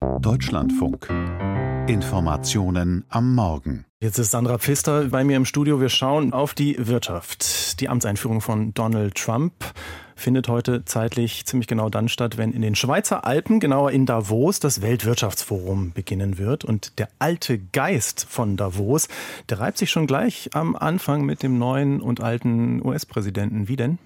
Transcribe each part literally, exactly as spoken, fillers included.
Deutschlandfunk. Informationen am Morgen. Jetzt ist Sandra Pfister bei mir im Studio. Wir schauen auf die Wirtschaft. Die Amtseinführung von Donald Trump findet heute zeitlich ziemlich genau dann statt, wenn in den Schweizer Alpen, genauer in Davos, das Weltwirtschaftsforum beginnen wird. Und der alte Geist von Davos, der reibt sich schon gleich am Anfang mit dem neuen und alten U S-Präsidenten. Wie denn?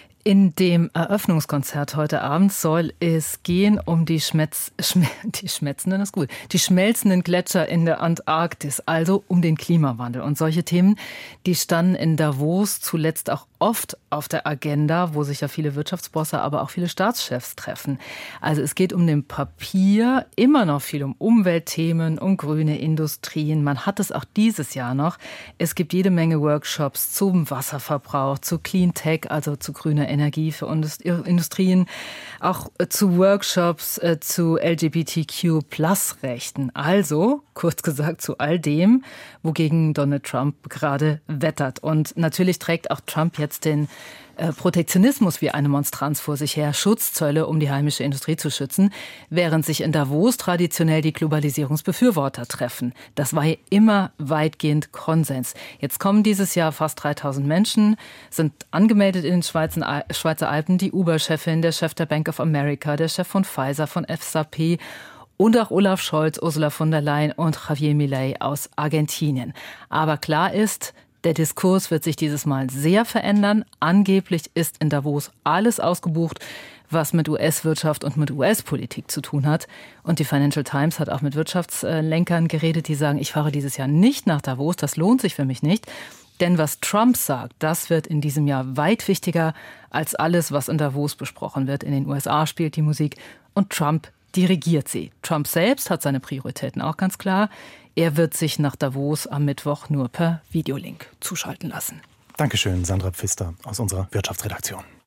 In dem Eröffnungskonzert heute Abend soll es gehen um die, Schmetz, Schm, die schmetzenden, ist gut, die schmelzenden Gletscher in der Antarktis, also um den Klimawandel. Und solche Themen, die standen in Davos zuletzt auch oft auf der Agenda, wo sich ja viele Wirtschaftsbosse, aber auch viele Staatschefs treffen. Also es geht um den Papier, immer noch viel um Umweltthemen, um grüne Industrien. Man hat es auch dieses Jahr noch. Es gibt jede Menge Workshops zum Wasserverbrauch, zu Clean Tech, also zu grüner Energie für Industrien, auch zu Workshops äh, zu L G B T Q Plus Rechten. Also, kurz gesagt, zu all dem, wogegen Donald Trump gerade wettert. Und natürlich trägt auch Trump jetzt den äh, Protektionismus wie eine Monstranz vor sich her, Schutzzölle, um die heimische Industrie zu schützen, während sich in Davos traditionell die Globalisierungsbefürworter treffen. Das war ja immer weitgehend Konsens. Jetzt kommen dieses Jahr fast dreitausend Menschen, sind angemeldet in den Schweizer, Schweizer Alpen, die Uber-Chefin, der Chef der Bank of America, der Chef von Pfizer, von S A P und auch Olaf Scholz, Ursula von der Leyen und Javier Milei aus Argentinien. Aber klar ist, der Diskurs wird sich dieses Mal sehr verändern. Angeblich ist in Davos alles ausgebucht, was mit U S-Wirtschaft und mit U S-Politik zu tun hat. Und die Financial Times hat auch mit Wirtschaftslenkern geredet, die sagen, ich fahre dieses Jahr nicht nach Davos, das lohnt sich für mich nicht. Denn was Trump sagt, das wird in diesem Jahr weit wichtiger als alles, was in Davos besprochen wird. In den U S A spielt die Musik und Trump dirigiert sie. Trump selbst hat seine Prioritäten auch ganz klar. Er wird sich nach Davos am Mittwoch nur per Videolink zuschalten lassen. Dankeschön, Sandra Pfister aus unserer Wirtschaftsredaktion.